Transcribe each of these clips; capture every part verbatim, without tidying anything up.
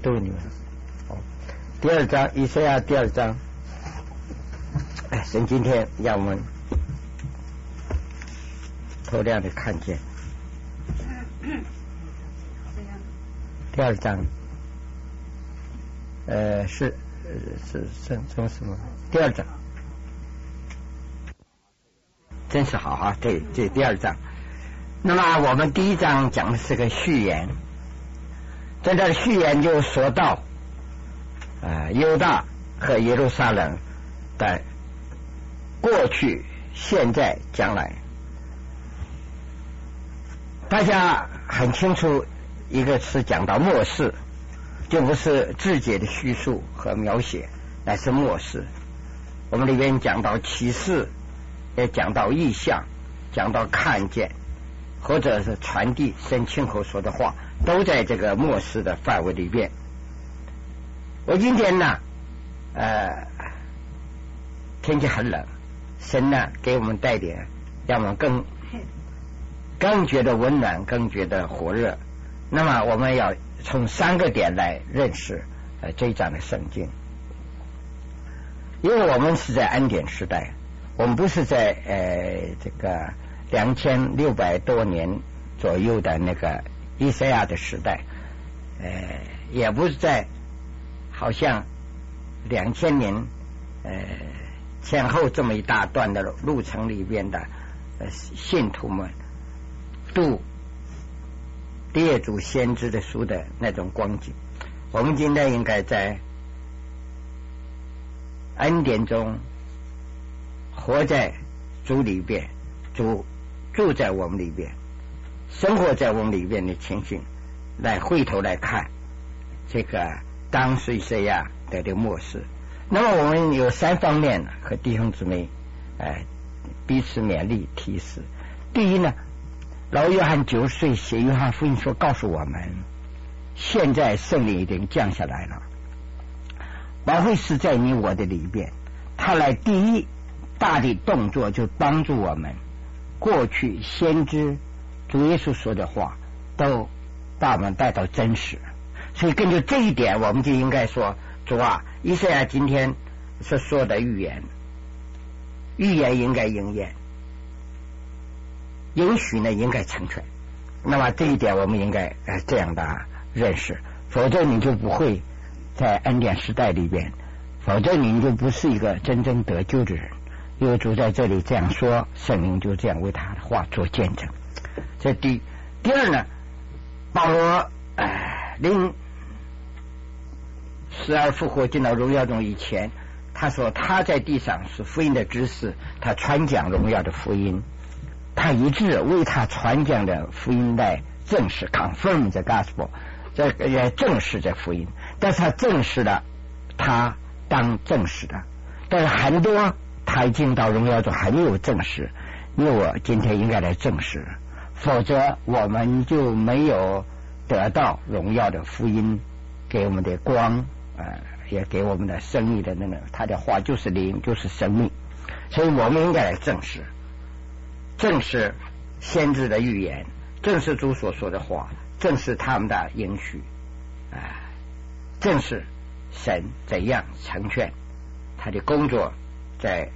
都你们。哦，第二章，以赛亚第二章。哎，神今天让我们透亮的看见。第二章，呃，是是是什什么？第二章，真是好啊！这这第二章。那么我们第一章讲的是个序言，在这序言就说到，呃，犹大和耶路撒冷的过去、现在、将来。大家很清楚，一个是讲到末世，就不是自己的叙述和描写，乃是末世。我们里边讲到启示，也讲到意象，讲到看见，或者是传递神亲口说的话，都在这个末世的范围里边。我今天呢，呃，天气很冷，神呢给我们带点，让我们更更觉得温暖，更觉得火热。那么我们要从三个点来认识呃这一章的圣经，因为我们是在恩典时代，我们不是在呃这个两千六百多年左右的那个以赛亚的时代，呃，也不是在好像两千年呃前后这么一大段的路程里边的呃信徒们读列祖先知的书的那种光景。我们今天应该在恩典中活在主里边，主住在我们里边，生活在我们里边的情形，来回头来看这个当时以赛亚的这个末世。那么我们有三方面和弟兄姊妹呃彼此勉励提示。第一呢，老约翰九十岁写约翰福音说，告诉我们现在圣灵已经降下来了，保惠师在你我的里边，他来第一大的动作就帮助我们过去先知主耶稣说的话都把我们带到真实。所以根据这一点，我们就应该说，主啊，以赛亚今天所说的预言，预言应该应验，应许呢应该成全。那么这一点我们应该呃这样的认识，否则你就不会在恩典时代里边，否则你就不是一个真正得救的人。因为主在这里这样说，圣灵就这样为他的话做见证。这第第二呢，保罗呃临死而复活进到荣耀中以前，他说他在地上是福音的知识，他传讲荣耀的福音，他一致为他传讲的福音来证实 confirm the gospel， 这也证实这福音。但是他证实了他当证实的，但是很多他已经到荣耀中还没有证实，因为我今天应该来证实，否则我们就没有得到荣耀的福音给我们的光，呃，也给我们的生命的那个，他的话就是灵，就是生命。所以我们应该来证实，正是先知的预言，正是主所说的话，正是他们的应许，啊、呃，正是神怎样成全他的工作在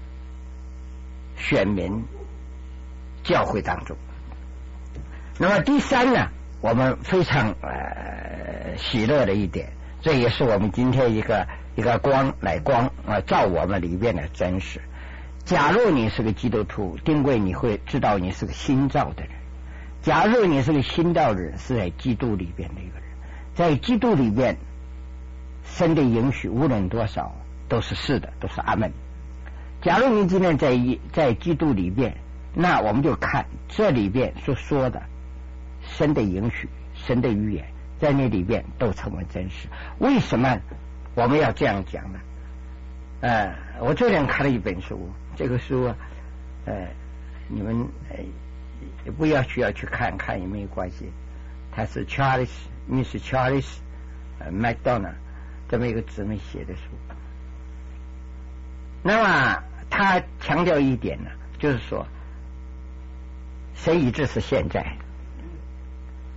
选民教会当中。那么第三呢，我们非常呃喜乐的一点，这也是我们今天一个一个光来光啊、呃、照我们里面的真实。假如你是个基督徒，定贵你会知道你是个新造的人。假如你是个新造的人，是在基督里边的一个人，在基督里边神的应许无论多少都是是的，都是阿门。假如你今天在在基督里边，那我们就看这里边所说的神的应许，神的预言在那里边都成为真实。为什么我们要这样讲呢？呃，我昨天看了一本书，这个书啊，呃，你们呃也不要需要去看看也没有关系。它是 Charles Miss Charles 呃 McDonald 这么一个姊妹写的书。那么他强调一点呢，就是说神一直是现在，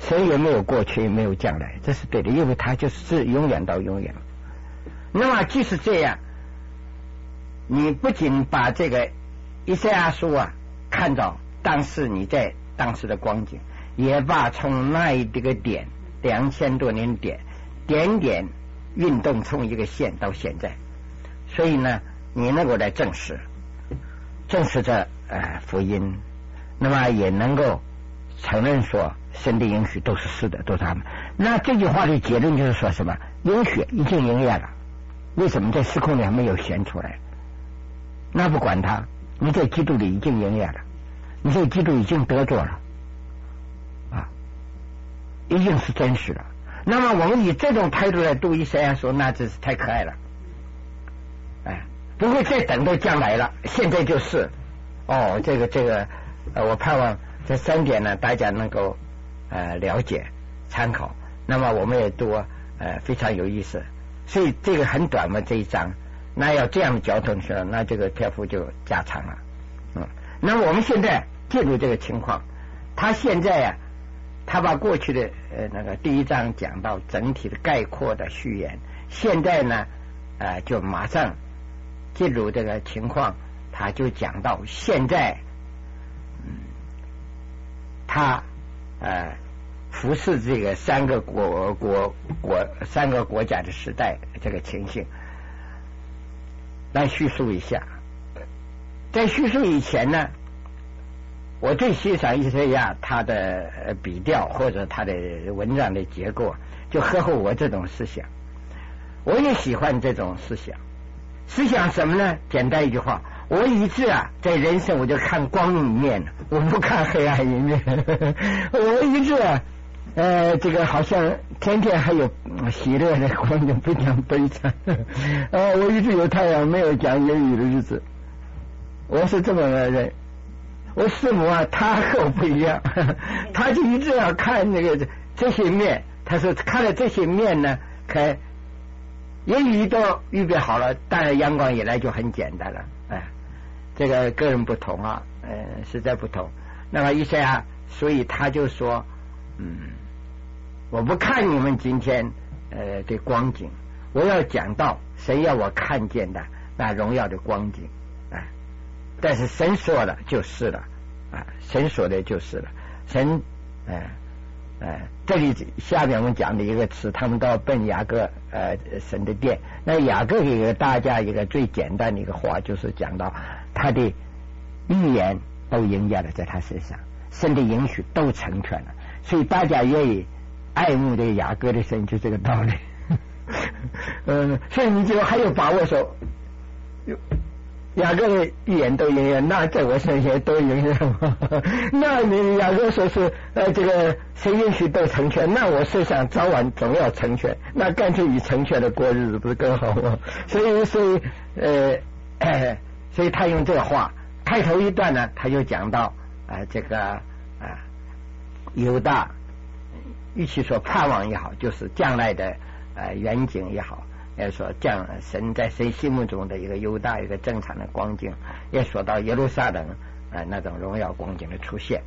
神也没有过去，也没有将来，这是对的，因为他就是永远到永远。那么即使这样，你不仅把这个以赛亚书啊看到当时你在当时的光景，也把从那一个点两千多年点点点运动从一个线到现在，所以呢，你能够来证实证实这呃福音，那么也能够承认说神的应许都是是的，都是他们。那这句话的结论就是说什么？应许已经应验了。为什么在时空里还没有显出来？那不管他，你在基督里已经应验了，你在基督已经得着了啊，已经是真实了。那么我们以这种态度来读以赛亚书，那真是太可爱了。哎，不会再等到将来了，现在就是哦，这个这个呃，我盼望这三点呢，大家能够呃了解参考。那么我们也读呃非常有意思，所以这个很短嘛这一章，那要这样的交通去，那这个篇幅就加长了。嗯，那么我们现在进入这个情况，他现在呀、啊，他把过去的呃那个第一章讲到整体的概括的序言，现在呢呃就马上进入这个情况，他就讲到现在，嗯，他呃服侍这个三个国国国三个国家的时代这个情形，来叙述一下。在叙述以前呢，我最欣赏以赛亚他的笔调或者他的文章的结构，就合乎我这种思想。我也喜欢这种思想。思想什么呢？简单一句话，我一直啊在人生我就看光明一面，我不看黑暗一面。我一直啊呃这个好像天天还有喜乐的光景，不讲悲惨。呃我一直有太阳没有讲阴雨的日子，我是这么个人。我师母啊，他和我不一样，他就一直要看那个这些面，他说看了这些面呢，可也雨都预备好了，当然阳光一来就很简单了。哎，这个个人不同啊，呃，实在不同。那么以赛亚，所以他就说，嗯，我不看你们今天呃的光景，我要讲到神要我看见的那荣耀的光景。哎，但是神说了就是了啊，神说的就是了。神，哎、呃、哎、呃，这里下面我们讲的一个词，他们到奔雅各呃神的殿。那雅各给大家一个最简单的一个话，就是讲到他的预言都应验了在他身上，神的应许都成全了，所以大家愿意爱慕这个雅各的神，就这个道理。嗯，所以你就还有把握说，雅各的预言都应验，那在我身上都应验吗？那你雅各说是呃这个谁允许都成全，那我身上早晚总要成全，那干脆以成全的过日子不是更好吗？所以所以呃、呃所以他用这个话开头一段呢，他就讲到啊、呃、这个啊、呃、犹大，与其说盼望也好，就是将来的呃远景也好，也说将神在神心目中的一个犹大一个正常的光景，也说到耶路撒冷啊、呃、那种荣耀光景的出现。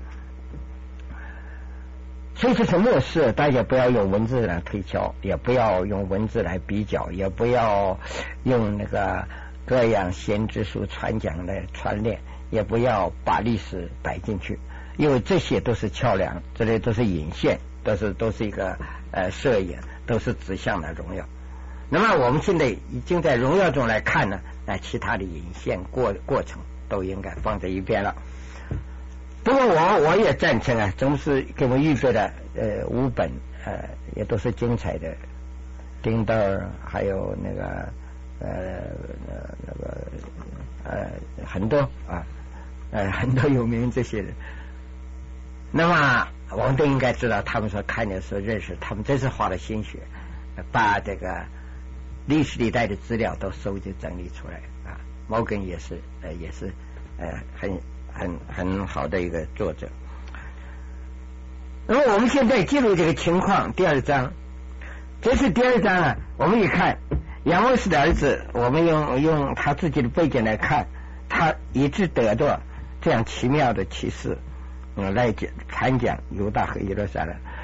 所以这是末世，大家不要用文字来推敲，也不要用文字来比较，也不要用那个各样先知书传讲的串联，也不要把历史摆进去，因为这些都是桥梁，这里都是引线，都是都是一个呃摄影，都是指向了荣耀。那么我们现在已经在荣耀中来看呢，那其他的引线过过程都应该放在一边了。不过我我也赞成啊，总是给我预备的呃五本呃也都是精彩的，丁道尔还有那个呃那个呃很多啊呃很多有名这些人。那么我们都应该知道，他们所看的时候认识，他们真是花了心血，把这个历史历代的资料都收集整理出来啊。毛根也是呃也是呃很很很好的一个作者。那么我们现在进入这个情况，第二章，这是第二章啊。我们一看亚摩斯的儿子，我们用用他自己的背景来看，他一直得到这样奇妙的启示，嗯，来讲谈讲犹大和耶路撒冷。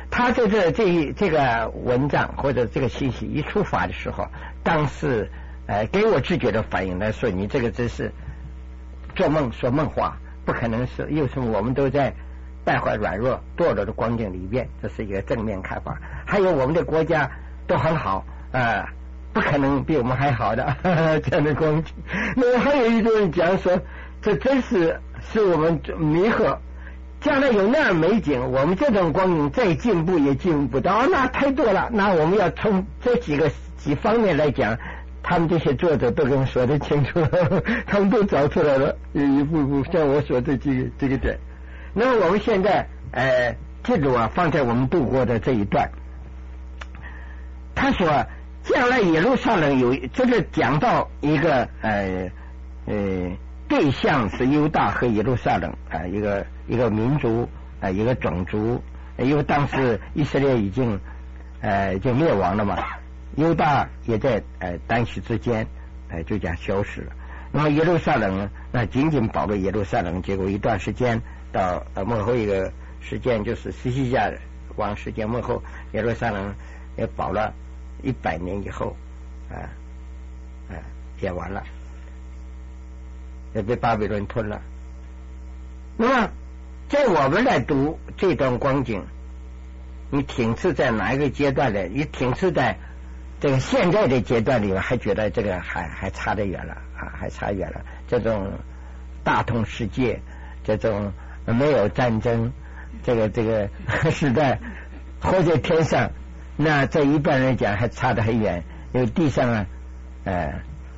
他在这这这个文章或者这个信息一出发的时候，当时呃给我直觉的反应来说，你这个真是做梦说梦话，不可能是。又是我们都在败坏软弱堕落的光景里边，这是一个正面看法。还有我们的国家都很好啊、呃，不可能比我们还好的呵呵这样的光景。那么还有一种人讲说，这真是是我们弥合。将来有那样美景，我们这种光景再进步也进步到，那太多了。那我们要从这几个几方面来讲，他们这些作者都跟我说得清楚了，他们都找出来了，一步步像我说的这个这个点。那么我们现在呃，记住啊，放在我们度过的这一段，他说将来耶路撒冷有这个讲到一个呃呃。对象是犹大和耶路撒冷啊、呃，一个一个民族啊、呃，一个种族。因为当时以色列已经呃就灭亡了嘛，犹大也在呃单息之间呃就讲消失了。那么耶路撒冷那仅仅保了耶路撒冷，结果一段时间到呃末后一个时间就是西西家王时间末后，耶路撒冷也保了一百年以后啊啊、呃呃、也完了。也被巴比伦吞了。那么在我们来读这段光景，你停滞在哪一个阶段呢？你停滞在这个现在的阶段里面，还觉得这个还还差得远了啊，还差远了。这种大同世界，这种没有战争，这个这个时代，活在天上，那在一般人讲还差得很远。因为地上啊，呃。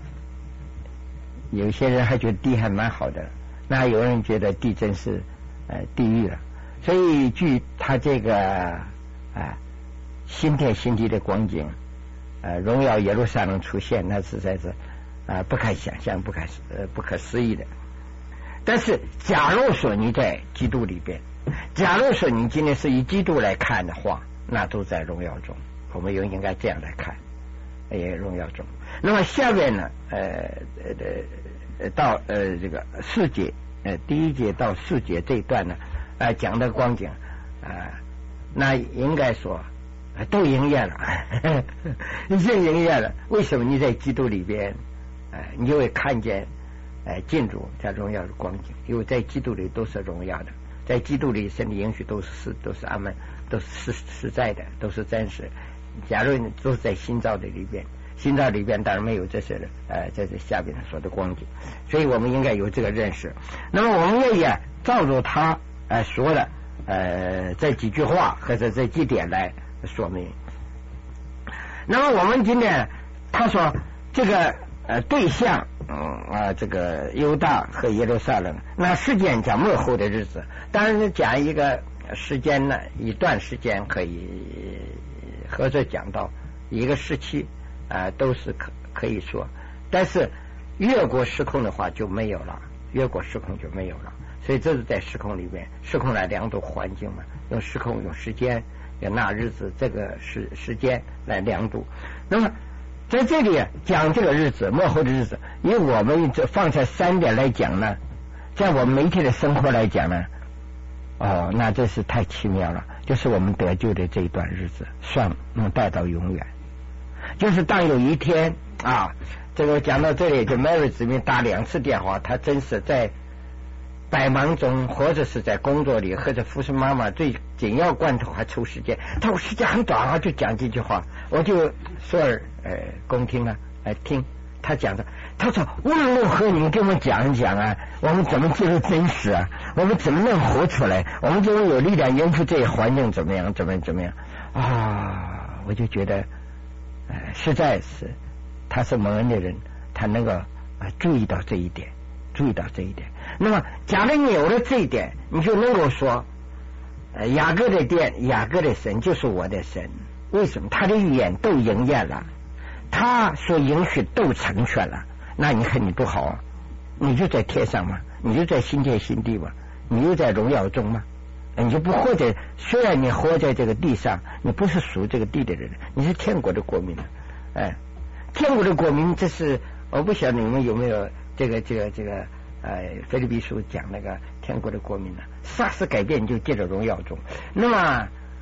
有些人还觉得地还蛮好的，那有人觉得地真是呃地狱了。所以据他这个啊、呃、新天新地的光景，呃荣耀耶路撒冷出现，那实在是啊、呃、不可想象、不可呃不可思议的。但是假如说你在基督里边，假如说你今天是以基督来看的话，那都在荣耀中。我们又应该这样来看，也荣耀中。那么下面呢，呃呃到呃这个四节，呃第一节到四节这一段呢，啊、呃、讲的光景啊、呃，那应该说、呃、都应验了，已经应验了。为什么？你在基督里边，呃，你就会看见，呃，进入在荣耀的光景，因为在基督里都是荣耀的，在基督里神的应许都是都是阿们，都是实实在的，都是真实。假如你都是在新造的里边。心脏里边当然没有这些呃，这是下边说的光景，所以我们应该有这个认识。那么我们也也照着他呃说的呃这几句话或者这几点来说明。那么我们今天他说这个呃对象嗯啊这个犹大和耶路撒冷，那时间讲末后的日子，当然是讲一个时间呢，一段时间可以合着讲到一个时期。啊、呃，都是可可以说，但是越过时空的话就没有了，越过时空就没有了。所以这是在时空里面，时空来量度环境嘛，用时空、用时间、用那日子这个时时间来量度。那么在这里讲这个日子，末后的日子，以我们这放在三点来讲呢，在我们每天的生活来讲呢，哦，那这是太奇妙了，就是我们得救的这一段日子，算能带到永远。就是当有一天啊，这个讲到这里，就 Mary 子民打两次电话，他真是在百忙中，或者是在工作里，或者服侍妈妈最紧要关头还抽时间。他说时间很短啊，就讲几句话，我就说儿呃恭听了，来听他讲的。他说无论如何，你们给我们讲一讲啊，我们怎么进入真实啊？我们怎么能活出来？我们怎么有力量应付这些环境？怎么样？怎么样怎么样啊？我就觉得。实在是他是蒙恩的人，他能够、呃、注意到这一点，注意到这一点。那么假如你有了这一点，你就能够说、呃、雅各的殿，雅各的神就是我的神。为什么？他的预言都应验了，他所应许都成全了。那你看你多好啊，你就在天上嘛，你就在新天新地嘛，你就在荣耀中嘛，你就不活在，虽然你活在这个地上，你不是属这个地的人，你是天国的国民。哎，天国的国民，这是我不晓得你们有没有这个这个这个呃腓立比书讲那个天国的国民呢？霎时改变就借着荣耀中。那么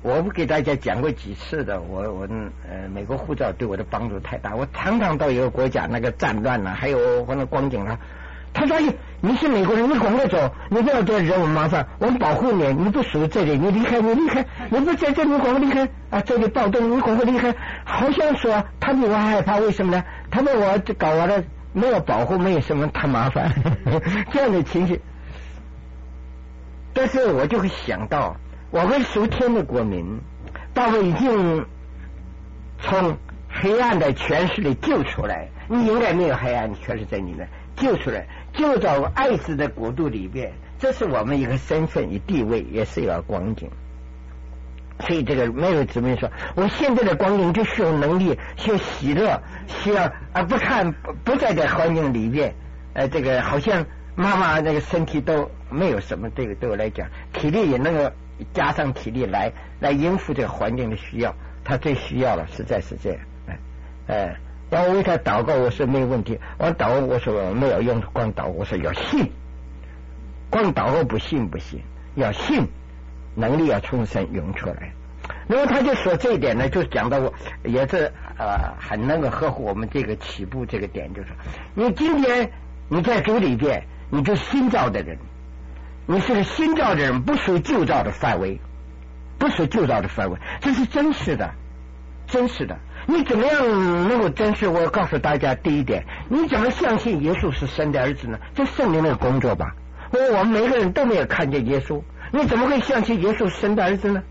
我不给大家讲过几次的，我我呃美国护照对我的帮助太大，我常常到一个国家那个战乱啊，还有或者光景啊，他说你是美国人，你赶快走，你不要再惹我麻烦，我们保护你，你不属于这里，你离开，你离开，你不在这里，你赶快离开啊！这里暴动，你赶快离开。好像说他比我害怕，为什么呢？他们我搞完了没有保护，没有什么太麻烦这样的情绪。但是我就会想到，我们属天的国民，把我已经从黑暗的权势里救出来，你应该没有黑暗权势在里面。救出来，救到爱子的国度里边，这是我们一个身份与地位，也是一个光景。所以这个没有姊妹说，我现在的光景就需要能力，需要喜乐，需要啊不看不在这环境里边，呃，这个好像妈妈那个身体都没有什么，这个对我来讲，体力也能够加上体力来来应付这个环境的需要，他最需要了，实在是这样，哎、呃、哎。要我为他祷告，我说没有问题。我祷告，我说没有用，光祷告，我说要信。光祷告不信不行，要信，能力要从神涌出来。然后他就说这一点呢，就讲到我也是呃很能够合乎我们这个起步这个点，就是你今天你在主里边，你就新造的人，你是个新造的人，不属旧造的范围，不属旧造的范围，这是真实的，真实的。你怎么样能够真实？我告诉大家，第一点，你怎么相信耶稣是神的儿子呢？这圣灵的工作吧。我我们每个人都没有看见耶稣，你怎么会相信耶稣是神的儿子呢？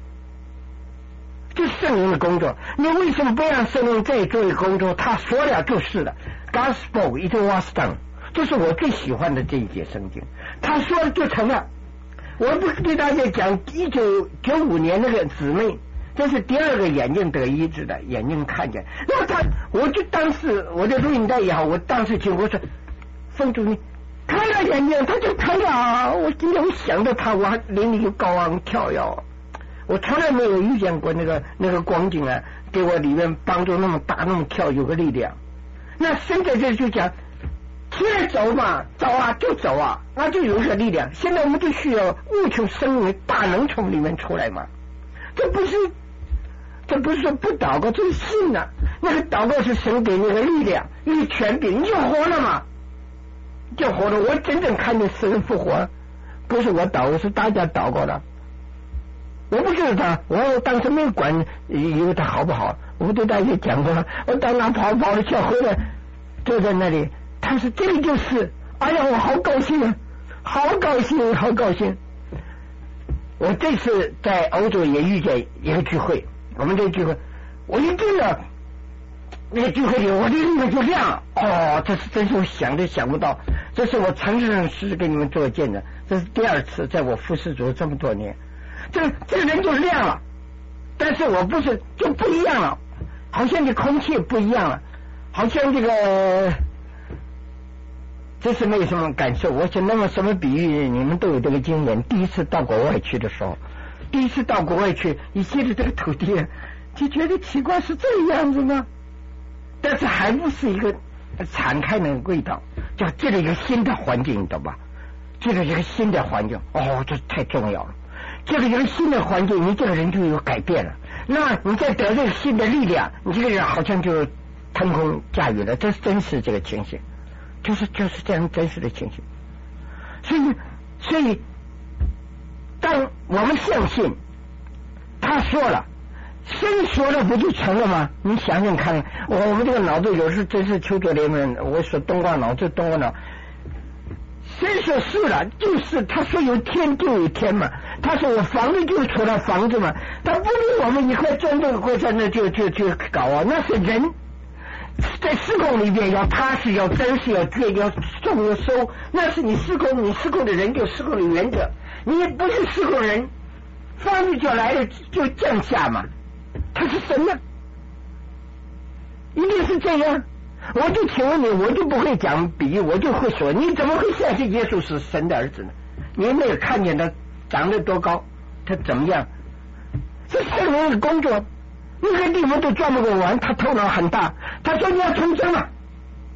这圣灵的工作，你为什么不让圣灵再做一个工作？他说了就是了 ，God spoke, it was done。这是我最喜欢的这一节圣经，他说了就成了。我不是给大家讲一九九五年那个姊妹。这是第二个眼睛得医治的，眼睛看见。那他，我就当时我的录音带也好，我当时就我说，奉主你开了眼睛，他就开了。我今天我想到他，我灵里就高昂跳跃。我从来没有遇见过那个那个光景啊，给我里面帮助那么大，那么跳，有个力量。那现在这就讲，起来走嘛，走啊就走啊，那就有一个力量。现在我们就需要悟出生命大能从里面出来嘛，这不是。这不是说不祷告，这是信啊。那个祷告是神给你的力量，你的权柄，你就活了嘛，就活了。我真正看见死人复活，不是我祷告，是大家祷告的。我不知道他，我当时没管，以为他好不好。我对大家讲过了，我到那跑跑的笑回来，坐在那里，他说这个就是，哎呀，我好高兴啊，好高兴，好高兴。我这次在欧洲也遇见一个聚会。我们这个聚会，我一进了那个聚会里，我的灵就亮。哦，这是真是我想都想不到，这是我诚实是给你们做见的，这是第二次在我服侍主这么多年，这这个人就亮了。但是我不是就不一样了，好像这空气不一样了，好像这个这是没有什么感受。我想那么什么比喻，你们都有这个经验。第一次到国外去的时候。第一次到国外去，一进了这个土地，就觉得奇怪，是这个样子吗？但是还不是一个敞开那个味道，叫进了一个新的环境，你懂吧？进了一个新的环境，哦，这太重要了。进了一个新的环境，你这个人就有改变了。那你再得这个新的力量，你这个人好像就腾空驾驭了。这是真实这个情形，就是就是这样真实的情形。所以，所以。当我们相信他说了，神说了不就成了吗？你想想看，我我们这个脑子有时真是求助联盟，我说东瓜脑就东瓜脑，神说是了，就是他说有天就有天嘛，他说我房子就出了房子嘛，他不理我们一块砖头块在那就就就搞啊，那是人在施工里边要踏实，要真实，要决，要种要收，那是你施工，你施工的人就施工的原则。你不是施工人，房子就来了就降下嘛，他是神呢，一定是这样。我就请问你，我就不会讲比喻，我就会说，你怎么会相信耶稣是神的儿子呢？你没有看见他长得多高，他怎么样？这圣灵的工作，那个地方都转不过完，他头脑很大。他说你要重生嘛，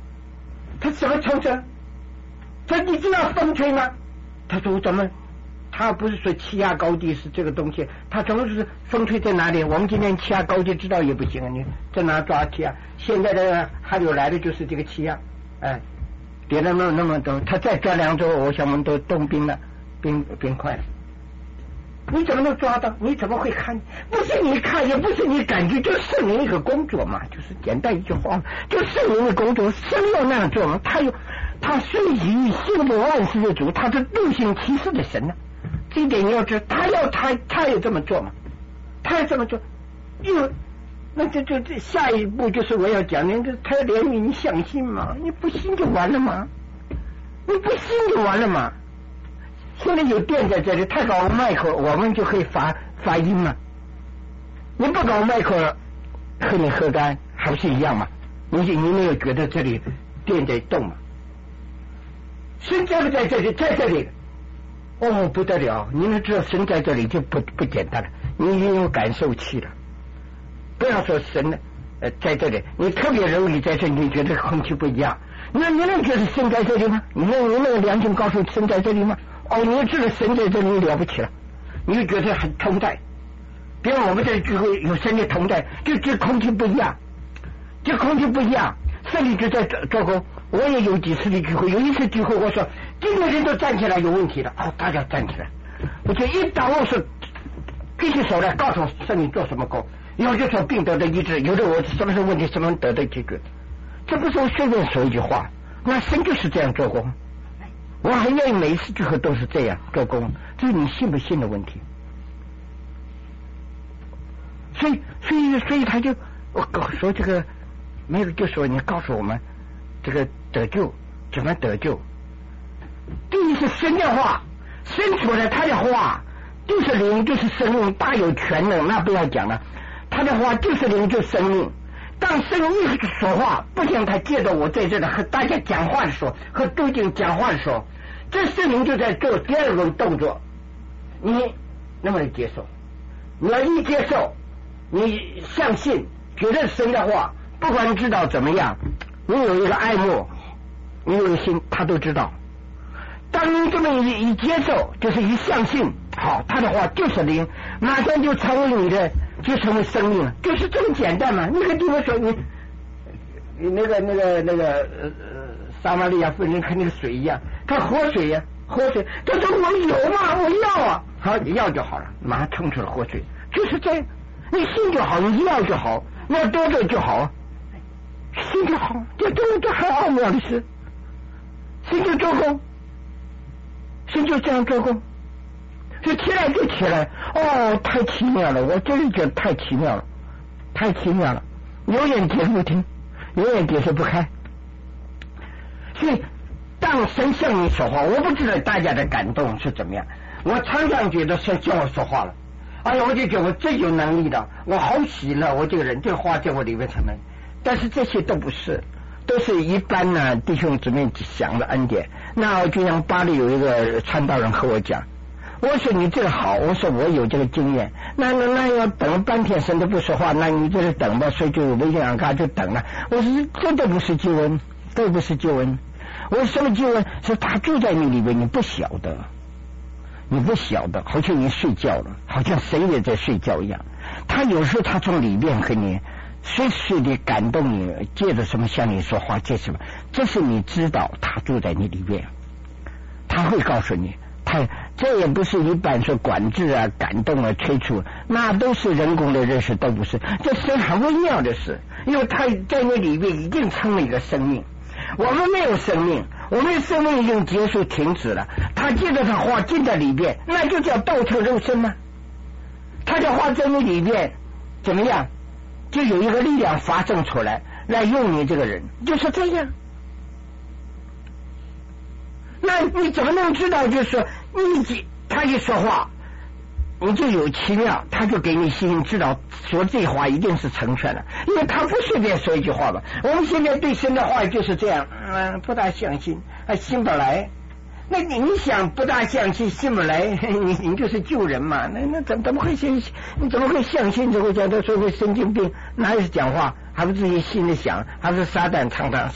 他怎么重生？他你知道风吹吗？他说我怎么？ 他不是说气压高低是这个东西，他总是风吹在哪里，我们今天气压高低知道也不行啊，你在哪抓气压？现在的还有来的就是这个气压，哎，跌了那那么多，他再抓两周，我想我们都冻冰了，冰冰块了。你怎么能抓到？你怎么会看？不是你看，也不是你感觉，就是圣灵一个工作嘛，就是简单一句话，就圣灵的工作，神要那样做嘛，他有他随己性的万事的主，他是独行其事的神呢、啊。这一点你要知道，他要他他也这么做嘛，他也这么做，又那这这这下一步就是我要讲的，他要怜悯，你相信吗？你不信就完了吗？你不信就完了吗？现在有电在这里，他搞麦克，我们就可以发发音嘛。你不搞麦克，喝你喝干还不是一样嘛？你你没有觉得这里电在动吗？神在不在这里？在这里。哦，不得了！你们知道神在这里就不不简单了，你已经有感受器了。不要说神呢，呃，在这里，你特别容易在这里，你觉得空气不一样。那你能觉得神在这里吗？你能你能良心告诉神在这里吗？哦，你知道神在这里了不起了，你就觉得很同在。比如我们这聚会有神的同在，就这空气不一样，这空气不一样，神力就在做做工。我也有几次的聚会，有一次聚会我说今天人都站起来有问题了，哦，大家站起来，我就一到我说举起手来告诉神你做什么工，有就说病得的医治，有的我什么是问题什么得的解决，这不是我随便说一句话，那神就是这样做工。我还愿意每一次聚会都是这样做工，这是你信不信的问题。所以，所以，所以他就我说这个没有，就说你告诉我们这个得救怎么得救？第一是神的话，神说的他的话就是灵，就是生命，大有全能，那不要讲了。他的话就是灵，就是生命。当神一说话，不像他借着我在这里和大家讲话的时候，和读经讲话的时候，这圣灵就在做第二个动作，你能不能接受？你要一接受，你相信，觉得神的话，不管知道怎么样，你有一个爱慕，你有一个心，他都知道。当你这么一一接受，就是一相信，好，他的话就是灵，马上就成为你的，就成为生命了，就是这么简单嘛。那个地方说你，你那个那个那个呃撒玛利亚妇人看那个水一样，他活水呀、啊，活水，他说我有嘛，我要啊，好，你要就好了，马上冲出了活水，就是这样，你信就好，你要就好，你要多多就好，信就好，这这这很奥妙的事，信就做工。神就这样做工，就起来就起来，哦，太奇妙了！我真是觉得太奇妙了，太奇妙了，永远解释不听，永远解释不开。所以，当神向你说话，我不知道大家的感动是怎么样。我常常觉得神向我说话了，哎呀，我就觉得我最有能力的，我好喜乐，我这个人这个话在我里面成了。但是这些都不是。都是一般呢，弟兄姊妹想的恩典。那就像巴黎有一个传道人和我讲，我说你这个好，我说我有这个经验，那那那要等半天神都不说话，那你就是等吧，所以就微信上看就等了。我说这都不是救恩，都不是救恩。我说什么救恩？是他住在你里面，你不晓得，你不晓得，好像你睡觉了，好像谁也在睡觉一样。他有时候他从里面和你。随时的感动你，借着什么向你说话，借什么，这是你知道他住在你里面，他会告诉你，他这也不是一般说管制啊、感动啊、催促，那都是人工的认识，都不是，这是很微妙的事，因为他在你里面已经成了一个生命，我们没有生命，我们的生命已经结束停止了，他借着他话进在里面，那就叫道成肉身吗？他的话在你里面怎么样？就有一个力量发生出来，来用你这个人，就是这样。那你怎么能知道？就是说，你他一说话，你就有奇妙，他就给你信心，知道说这话一定是成全了，因为他不随便说一句话吧。我们现在对神的话就是这样，嗯，不大相信，还信不来。那你你想不大相信，信不来，你你就是救人嘛？那那怎怎么会信？你怎么会相信？这会讲他说会神经病，哪有讲话？还不自己心里想，还是撒旦常常是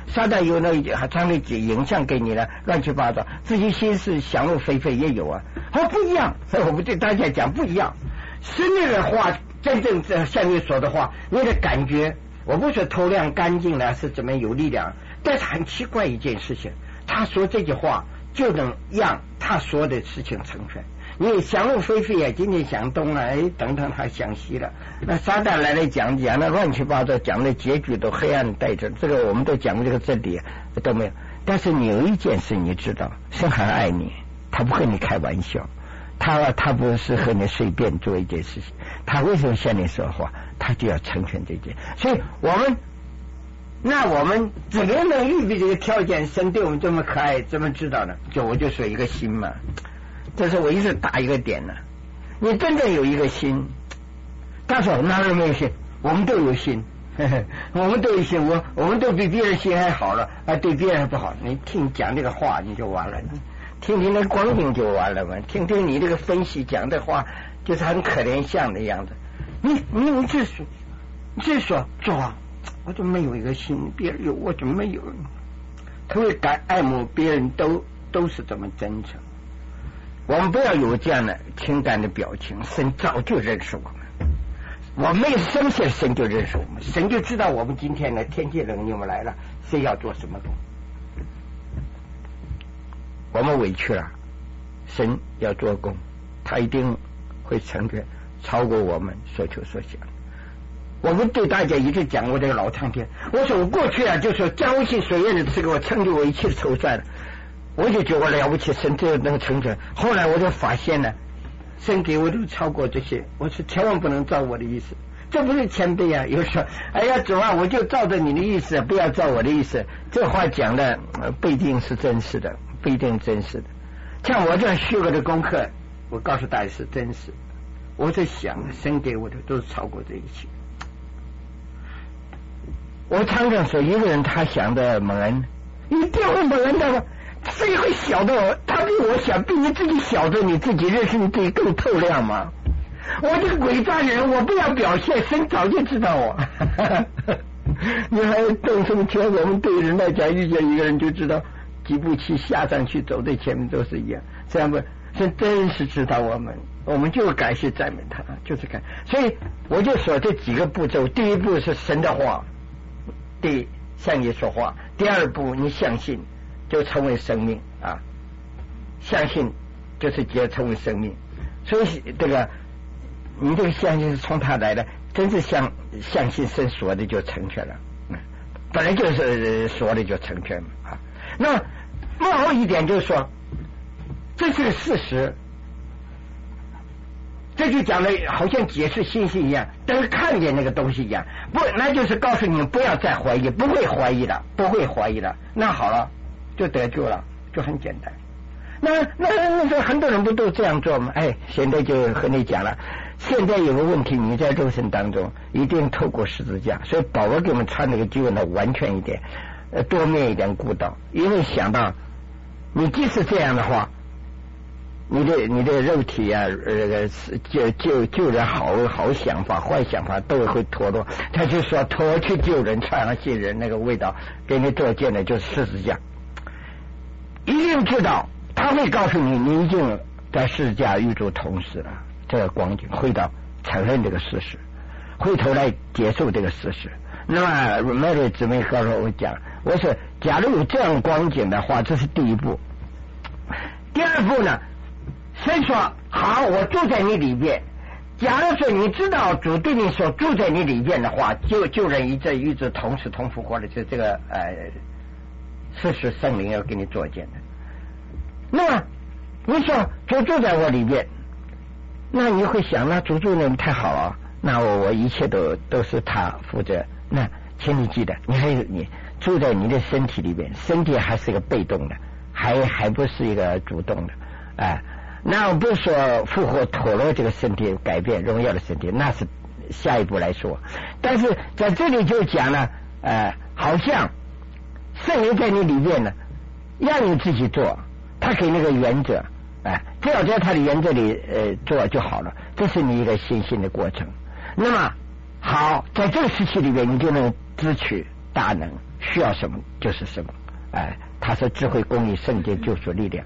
撒旦有那还传了影像给你了，乱七八糟，自己心思想入非非也有啊。好，不一样，所以我们对大家讲不一样。神的话，真正像你说的话，你的感觉，我不说透亮干净了是怎么有力量，但是很奇怪一件事情，他说这句话就能让他说的事情成全。你想入非非啊，今天想东了，哎，等等他想西了。那撒旦来来讲讲的乱七八糟，讲的结局都黑暗带着。这个我们都讲过这个真理都没有。但是你有一件事你知道，神很爱你，他不和你开玩笑，他他不是和你随便做一件事情，他为什么向你说话，他就要成全这件。所以我们那我们怎么能预备这个条件？神对我们这么可爱，怎么知道呢？就我就说一个心嘛。这是我一直打一个点呢。你真正有一个心，他说哪人没有心？我们都有心，呵呵，我们都有心，我我们都比别人心还好了，啊，对别人不好。你听讲这个话你就完了，听听那光景就完了嘛。听听你这个分析讲的话，就是很可怜相的样子。你你你这说，你这说主啊，我怎么没有一个心？别人有，我怎么没有？特别感爱慕别人都都是这么真诚。我们不要有这样的情感的表情，神早就认识我们，我没有生下神就认识我们，神就知道我们今天呢天气冷，你们来了，谁要做什么工，我们委屈了，神要做工，他一定会成全，超过我们所求所想。我们对大家一直讲过这个老唱片，我说我过去啊就说将无心所愿的赐给我，成就我一切的筹算了，我就觉得我了不起，神这能成全。后来我就发现呢，神给我都超过这些，我说千万不能照我的意思，这不是谦卑啊。有时候哎呀主啊，我就照着你的意思，不要照我的意思。这话讲的、呃、不一定是真实的，不一定真实的。像我这样学过的功课，我告诉大家是真实。我在想，神给我的都是超过这一切。我常常说，一个人他想的蒙恩，一定会蒙恩的吗？谁会晓得我？他比我小，比你自己晓得你自己认识你自己更透亮吗？我这个伪装人，我不要表现，神早就知道我。你还动什么钱？我们对人来讲，遇见一个人就知道，几步棋下上去，走在前面都是一样。这样不，神真是知道我们，我们就感谢赞美他，就是看。所以我就说这几个步骤，第一步是神的话，第一向你说话；第二步你相信，就成为生命啊！相信就是结成为生命，所以这个你这个相信是从他来的，真是相相信神说的就成全了，嗯，本来就是说的就成全啊。那幕后一点就是说，这是个事实，这就讲的好像解释信息一样，但是看见那个东西一样，不，那就是告诉你们不要再怀疑，不会怀疑了，不会怀疑了。那好了，就得救了，就很简单。那那那说很多人不都这样做吗？哎，现在就和你讲了，现在有个问题，你在肉身当中一定透过十字架，所以保罗给我们传那个经文呢完全一点，呃，多面一点顾到，因为想到你即使这样的话，你的你的肉体啊，呃，救救救人好好想法、坏想法都会脱落。他就说脱去救人、传上信人那个味道，给你做见的就是十字架。一定知道，他会告诉你，你已经在十字架与主同时了。这个光景，回到承认这个事实，回头来接受这个事实。那么 Mary 姊妹告诉我讲，我说，假如有这样光景的话，这是第一步。第二步呢？神说好，我住在你里边。假如说你知道主对你说住在你里边的话，就就人一这与之同时同复活的，就这个呃事实圣灵要给你作见的。那么你说主住在我里边，那你会想，那主住那太好了，那我我一切都都是他负责。那请你记得，你还有你住在你的身体里边，身体还是个被动的，还还不是一个主动的，哎、呃。那我不是说复活脱落这个身体，改变荣耀的身体，那是下一步来说。但是在这里就讲了，呃，好像圣灵在你里面呢，让你自己做，他给那个原则，哎、呃，只要在他的原则里呃做就好了，这是你一个信心的过程。那么好，在这个时期里面，你就能支取大能，需要什么就是什么。哎，他是智慧、公义、圣洁、救赎、力量。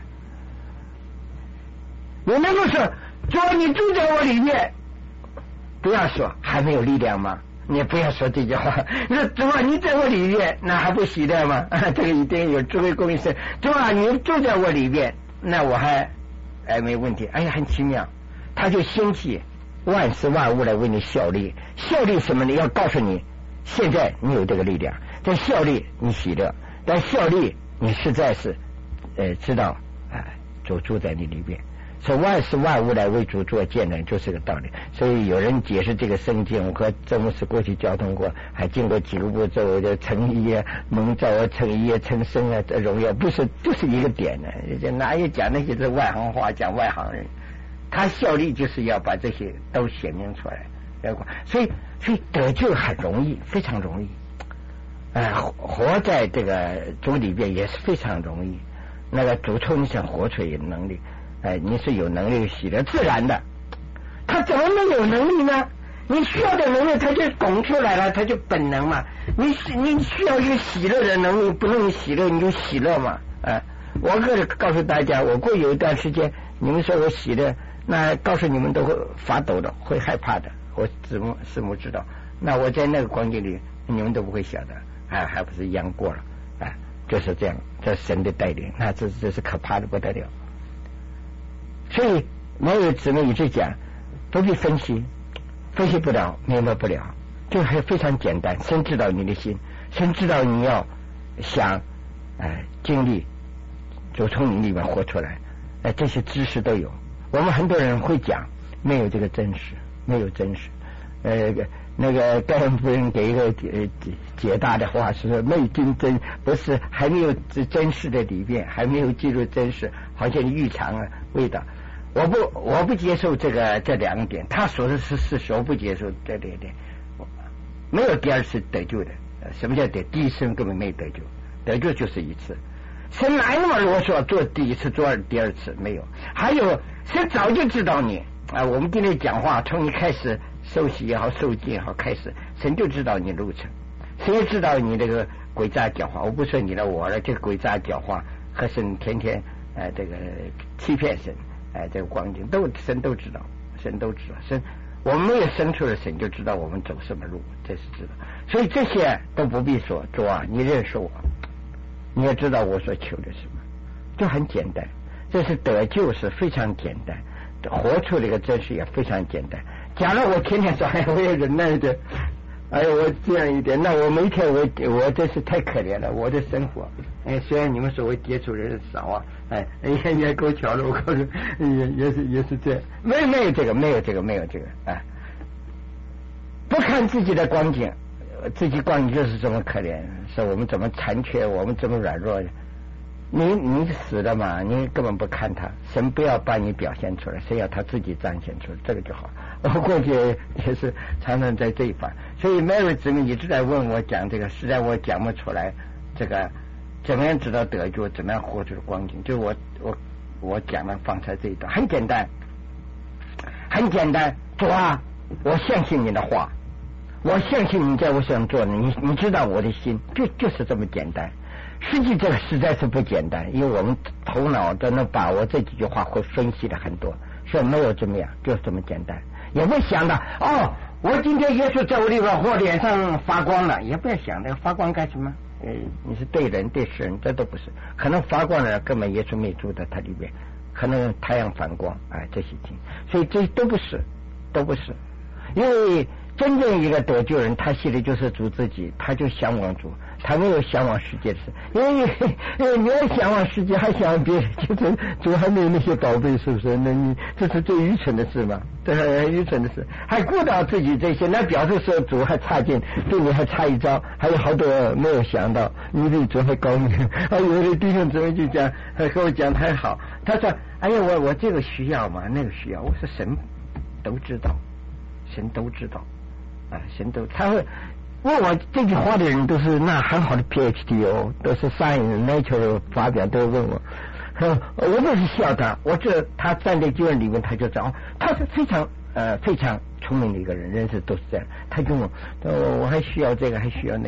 你能够说主啊，你住在我里面，不要说还没有力量吗？你不要说这句话。那主啊，你在我里面，那还不喜乐吗？啊、这个一定有智慧、公义、圣。主啊，你住在我里面，那我还哎没问题。哎呀，很奇妙，他就兴起万事万物来为你效力。效力什么呢？要告诉你，现在你有这个力量，在效力你喜乐，但效力你实在是呃知道啊、呃，主住在你里面。说万事万物来为主做见证，就是个道理。所以有人解释这个圣经，我和郑牧师过去交通过，还经过几个步骤，就成一啊，蒙召啊，成一啊，成圣啊，这荣耀不是就是一个点呢？哪有讲那些是外行话，讲外行人？他效力就是要把这些都显明出来，所以所以得救很容易，非常容易。呃，活在这个主里边也是非常容易。那个主从你想活出有能力。哎，你是有能力喜乐，自然的。他怎么能有能力呢？你需要的能力，他就拱出来了，他就本能嘛。你你需要一个喜乐的能力，不能喜乐，你就喜乐嘛。哎，我可以告诉大家，我过有一段时间，你们说我喜乐，那告诉你们都会发抖的，会害怕的。我子母师母知道，那我在那个光景里，你们都不会晓得，哎，还不是一样过了。哎，就是这样，这神的带领，那这这是可怕的不得了。所以没有姊妹一直讲，不必分析，分析不了，明白不了，就还非常简单。神知道你的心，神知道你要想呃经历，就从你里面活出来，呃这些知识都有。我们很多人会讲，没有这个真实，没有真实。呃那个盖恩夫人给一个呃解答的话是说，未经真，不是还没有真实的里面，还没有进入真实，好像预尝啊味道。我不我不接受这个这两点，他说的是事实，我不接受这两点。没有第二次得救的，什么叫得？第一次根本没得救，得救就是一次。神哪那么啰嗦，做第一次做第二次没有？还有神早就知道你啊！我们今天讲话，从你开始受洗也好，受戒也好，开始神就知道你路程，神也知道你这个诡诈狡猾。我不说你了，我了，这个诡诈狡猾和神天天呃这个欺骗神。哎，这个光景都神都知道，神都知道，神我们没有生出来，神就知道我们走什么路，这是知道。所以这些都不必说，主啊，你认识我，你要知道我所求的什么，就很简单。这是得救是非常简单，活出这个真实也非常简单。假如我天天说，哎，我要忍耐一点，哎，我这样一点，那我每天我我真是太可怜了，我的生活。哎，虽然你们说我接触人少啊，哎，也也够巧了，我告诉你，也也是也是这样，没有没有这个，没有这个，没有这个，哎，不看自己的光景，自己光景就是这么可怜，说我们怎么残缺，我们怎么软弱，你你死了嘛，你根本不看他，神不要把你表现出来，神要他自己彰显出来，这个就好。我过去也是常常在这一方，所以 Mary 姊妹一直在问我讲这个，实在我讲不出来这个。怎么样知道得救？怎么样活出的光景？就我我我讲的方才这一段很简单，很简单。主啊，我相信你的话，我相信你在我身上做的，你你知道我的心，就就是这么简单。实际这个实在是不简单，因为我们头脑都能把握这几句话，会分析的很多，说没有怎么样，就是这么简单。也不想的哦，我今天耶稣在我里边，我脸上发光了，也不要想那个发光干什么。呃，你是对人对事人，这都不是。可能发光的人根本耶稣没住在他里边，可能太阳反光，哎，这些情，所以这都不是，都不是。因为真正一个得救人，他心里就是主自己，他就向往主，他没有向往世界的事。因为因为你要向往世界，还向往别人，就是主还没有那些宝贝，是不是？那你这是最愚蠢的事嘛？这是愚蠢的事，还顾到自己这些，那表示说主还差劲，对你还差一招，还有好多没有想到，你比主还高明。啊，有的弟兄姊妹就讲，还和我讲太好，他说：“哎呀，我我这个需要嘛，那个需要。”我说：“神都知道，神都知道。”啊，神都他会问我这句话的人都是那很好的 P H D 哦，都是 Science Nature 发表，都问我，我不是笑他，我这他站在经文里面他就知道，他是非常呃非常聪明的一个人，人是都是这样。他就问我，我还需要这个，还需要那个，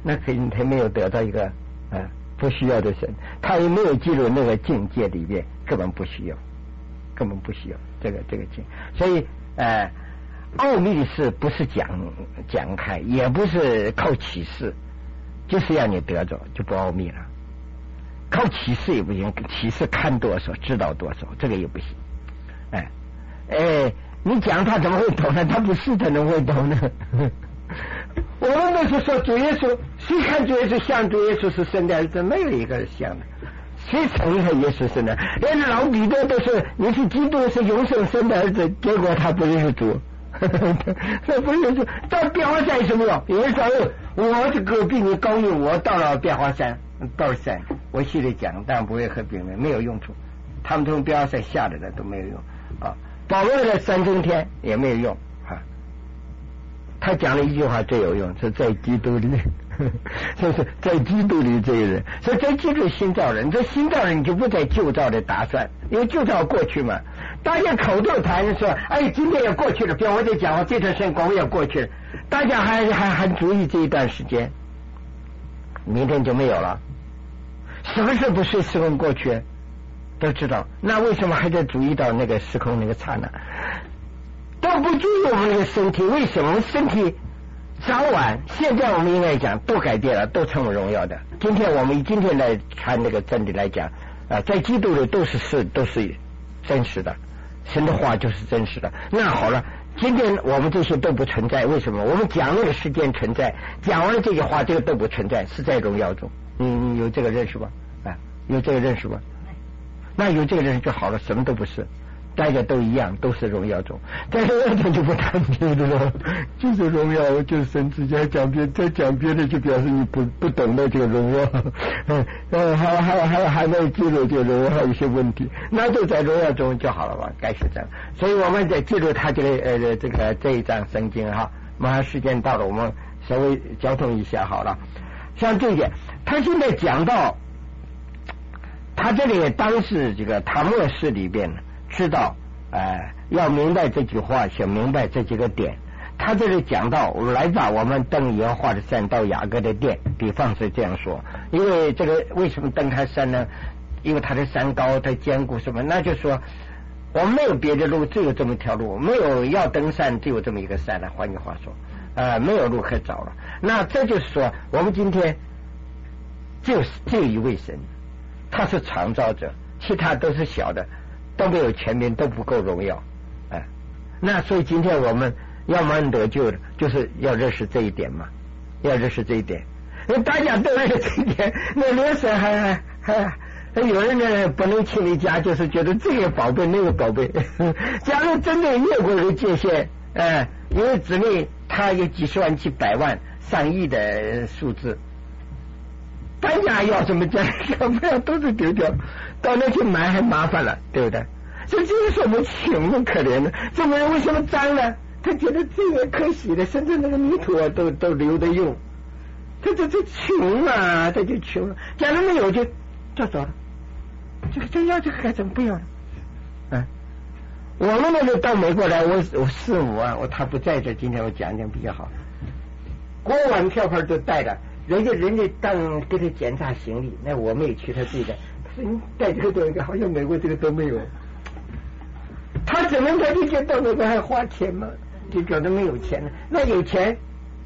那肯定他没有得到一个啊不需要的神，他也没有进入那个境界里面，根本不需要，根本不需要这个这个境。所以呃，奥秘是不是讲讲开，也不是靠启示，就是要你得着就不奥秘了。靠启示也不行，启示看多少知道多少，这个也不行。哎哎，你讲他怎么会懂呢？他不是他能会懂呢？我们都是说主耶稣，谁看主耶稣像主耶稣是神的儿子？没有一个像的。谁承认耶稣是呢？连老彼得都是你是基督，是永生神的儿子，结果他不认识主。这不是主，到变化山什么用？有人说我这个比你高明，我到了变化山高山，我心里讲，但不会和别人没有用处。他们从变化山下来的都没有用啊。保罗的三中天也没有用啊。他讲了一句话最有用，是在基督里，就是在基督里这个人，所以在基督新造人，这新造人就不在旧造的打算，因为旧造过去嘛。大家口头谈说，哎，今天要过去了，比如我在讲，我这段时间光要过去了，大家还还还注意这一段时间，明天就没有了。什么时候不是时空过去都知道，那为什么还在注意到那个时空那个刹那？都不注意我们那个身体，为什么？我们身体早晚现在我们应该讲都改变了，都成为荣耀的。今天我们今天来看那个真理来讲啊，在基督里都是是都是真实的，神的话就是真实的。那好了，今天我们这些都不存在，为什么？我们讲那个时间存在，讲完了这些话，这个都不存在，是在荣耀中。你你有这个认识吗？啊，有这个认识吗？那有这个认识就好了，什么都不是。大家都一样，都是荣耀中，但是我们就不谈别的了，就是荣耀，就是神之间讲别，再讲别的就表示你不不懂得这个荣耀，嗯，呃，还还还还没有记录这个荣耀，还有一些问题，那就在荣耀中就好了吧，该是这样。所以我们在记录他这个呃这个这一章圣经哈，马上时间到了，我们稍微交通一下好了。像这一点，他现在讲到，他这里当时这个他末世里边呢。知道，呃，要明白这句话，想明白这几个点。他这里讲到，来吧，我们登耶和华的山，到雅各的殿。比方是这样说，因为这个为什么登他山呢？因为他的山高，它坚固什么？那就说我们没有别的路，只有这么一条路，没有要登山，只有这么一个山了。换句话说，呃，没有路可找了。那这就是说，我们今天就是只有一位神，他是创造者，其他都是小的。都没有全面，都不够荣耀，哎，那所以今天我们要么得救的，就是要认识这一点嘛，要认识这一点。因为大家都认识这一点，那连神还还还还有人呢不能清理家，就是觉得这个宝贝那个宝贝。假如真正越过这个界限，哎，因为子女他有几十万、几百万、上亿的数字。大家要什么家，要不要都是丢掉，到那去买还麻烦了，对不对？所以这个是我们穷的可怜的。中国人为什么脏呢？他觉得这个可惜的，甚至那个泥土啊都都留着用。他这这穷啊，这就穷了。假如没有就就走了，这个真要这个该怎么不要了？嗯，我们那个到美国来，我我师母啊，我他不在这，今天我讲讲比较好。国晚票票都带着。人家人家当给他检查行李，那我没有去，他自己的。他说你带这个东西，好像美国这个都没有。他怎么他就觉得美国还花钱吗？就觉得没有钱了。那有钱，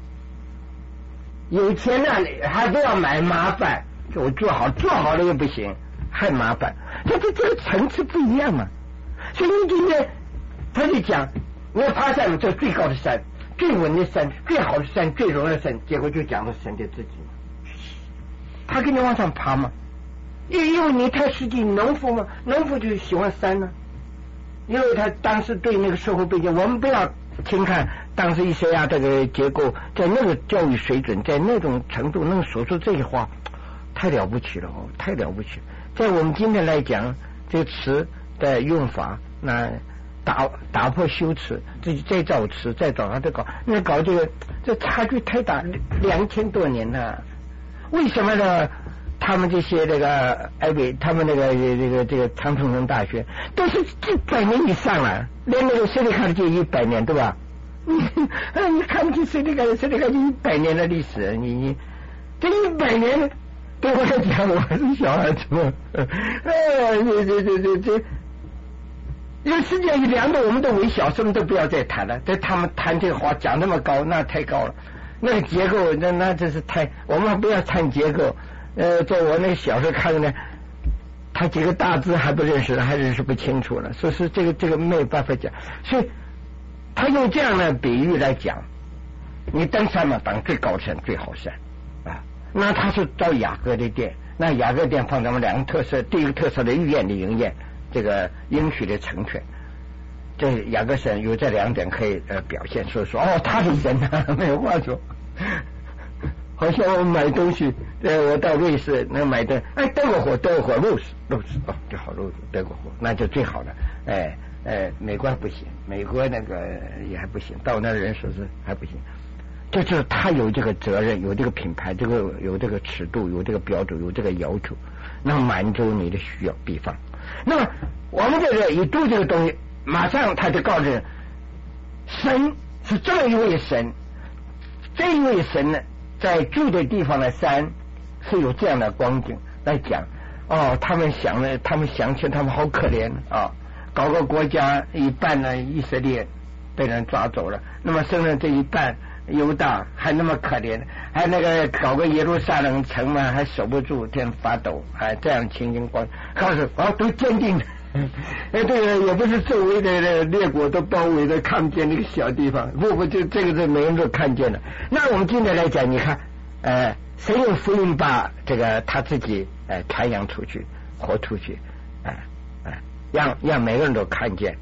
有钱那里还不要买，麻烦。我做好做好了又不行，还麻烦。这这这个层次不一样嘛。所以你今天他就讲，我爬山这最高的山。最稳的山，最好的山，最荣耀的山，结果就讲到神的自己嘛。他跟你往上爬嘛，因因为你太实际，农夫嘛，农夫就喜欢山呢、啊。因为他当时对那个社会背景，我们不要轻看当时一些啊这个结构，在那个教育水准，在那种程度能说出这些话，太了不起了哦，太了不起。在我们今天来讲，这个词的用法那。打打破羞耻，自己再造词，再找他再搞，那搞这个，这差距太大，两千多年了。为什么呢？他们这些这个哎北，他们那个这个这个长春藤大学都是几百年以上了，连那个斯里卡就一百年，对吧？你你看不起斯里卡，斯里卡就一百年的历史，你你这一百年对我来讲我还是小孩子嘛，哎，这这这这这，因为世界一凉的，我们都微小，什么都不要再谈了。这他们谈这个话讲那么高，那太高了。那个结构，那那真是太，我们不要谈结构。呃，在我那小时候看呢，他几个大字还不认识，还认识不清楚了，所以是这个这个没有办法讲。所以他用这样的比喻来讲，你登山嘛，当最高山最好山啊。那他是到雅各的殿，那雅各殿放咱们两个特色，第一个特色的预言的应验，这个应许的成全。这雅各神有这两点可以呃表现，所以说哦，他是神啊，没有话说。好像我买东西，呃，我到瑞士那买的，哎，德国货，德国货，肉丝，肉丝哦，就好肉丝，德国货那就最好了。哎，呃，美国不行，美国那个也还不行，到那人说是还不行。这就是他有这个责任，有这个品牌，这个有这个尺度，有这个标准，有这个要求，那满足你的需要。比方，那么我们这个一读这个东西，马上他就告诉人，神是这么一位神，这一位神呢，在住的地方的山是有这样的光景来讲。哦，他们想了，他们想起他们好可怜啊！搞个国家一半呢，以色列被人抓走了，那么剩下这一半犹大还那么可怜，还那个搞个耶路撒冷城嘛，还守不住，天发抖，还这样情景光，告诉啊，都坚定的。哎，这个也不是周围的列国都包围的，看不见那个小地方，不不，就这个是每人都看见了。那我们今天来讲，你看，呃，谁用福音把这个他自己呃传扬出去、活出去，哎、呃、哎、呃，让让每个人都看见，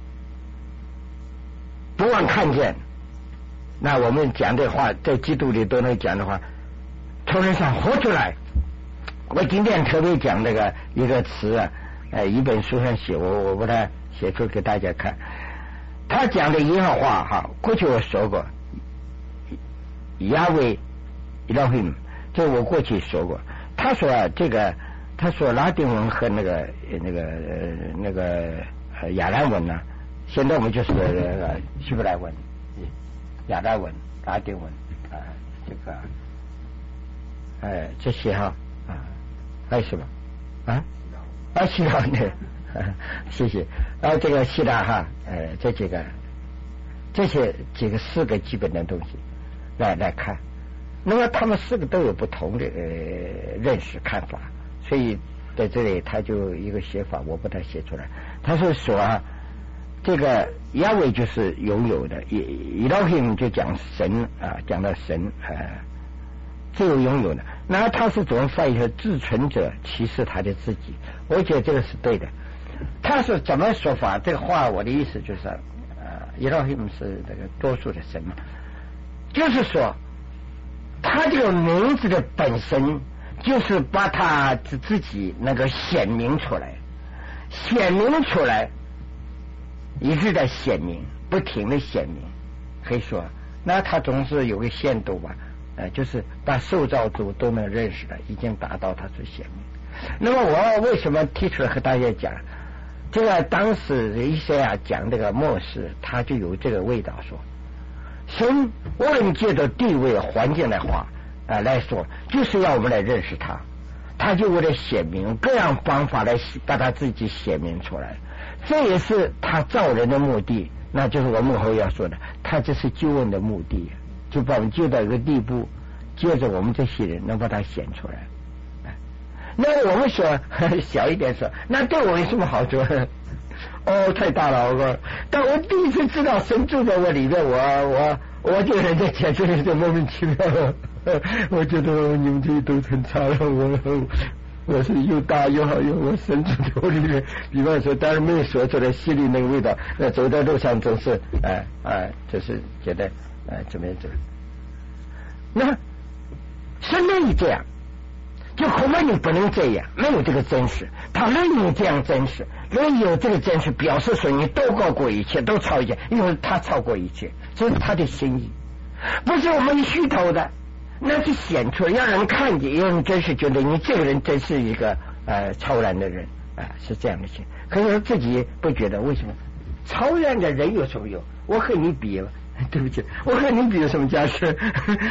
不忘看见。那我们讲这话，在基督里都能讲的话，从人上活出来。我今天特别讲这个一个词啊。呃，一本书上写，我我把它写出给大家看。他讲的一样话哈，过去我说过，亚维伊拉希姆，这我过去说过。他说、啊、这个，他说拉丁文和那个那个那个亚兰文呢、啊，现在我们就是那个希伯来文、亚兰文、拉丁文啊，这个，呃，这些哈啊，还有什么啊？啊，希腊呢？谢谢。啊，这个希腊哈，呃，这几个，这些几个四个基本的东西来来看，那么他们四个都有不同的呃认识看法，所以在这里他就一个写法，我把它写出来。他是说啊，这个亚维就是拥有的，伊伊拉希就讲神啊，讲到神啊。自由拥有的，那他是怎么翻译？说自存者歧视他的自己，我觉得这个是对的。他是怎么说法？这个话我的意思就是，呃，伊拉希姆是这个多数的神嘛，就是说，他这个名字的本身就是把他自自己那个显明出来，显明出来，一直在显明，不停的显明，可以说，那他总是有个限度吧。呃，就是把受造主都能认识了，已经达到他所显明。那么我为什么提出来和大家讲？这个当时一些啊讲这个末世，他就有这个味道说，神无论借着地位环境的话啊、呃、来说，就是要我们来认识他，他就为了显明各样方法来把他自己显明出来，这也是他造人的目的，那就是我们后要说的，他这是救恩的目的。就把我们救到一个地步，接着我们这些人能把它显出来。那我们说小一点说，那对我有什么好处？哦，太大了！我说，但我第一次知道神住在我里面，我我我这个人在简直是莫名其妙。我觉得你们这些都很差了，我我是又大又好又我神住在我里面。比方说，当然没有说出来心里那个味道，那走在路上总是哎哎，就是觉得。呃，怎么样？怎么？那神乐意这样，就恐怕你不能这样，没有这个真实。他乐意这样真实，乐意有这个真实，表示说你都高过一切，都超一切，因为他超过一切，这是他的心意，不是我们虚头的，那是显出来，让人看见，让人真是觉得你这个人真是一个呃超然的人啊、呃，是这样的心。可是自己不觉得，为什么？超然的人有什么用？我和你比了。对不起，我和你比有什么价值？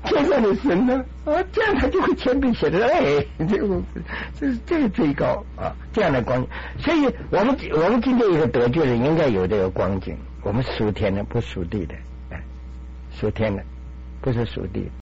天上的神呢啊，这样他就会谦卑写的，哎，这个这这个最高啊，这样的光景。所以我们我们今天一个得救人应该有这个光景，我们属天的不属地的，哎，属天的不是属地的。